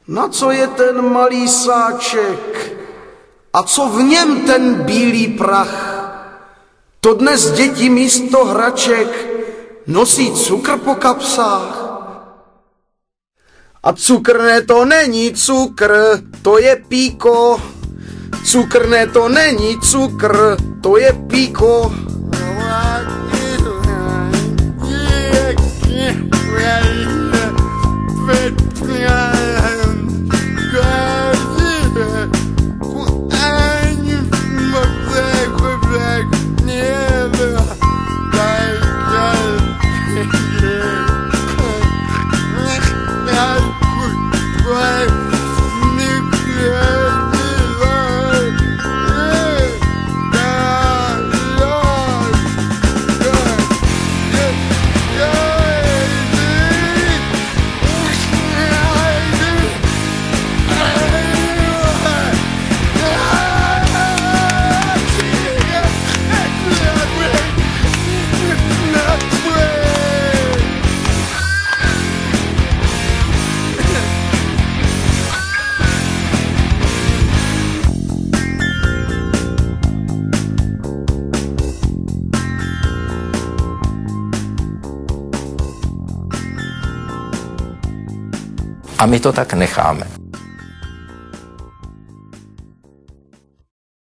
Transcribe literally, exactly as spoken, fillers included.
Na co je ten malý sáček? A co v něm ten bílý prach? To dnes děti místo hraček nosí cukr po kapsách. A cukr ne, to není cukr, to je píko. Cukr ne, to není cukr, to je píko. A my to tak necháme.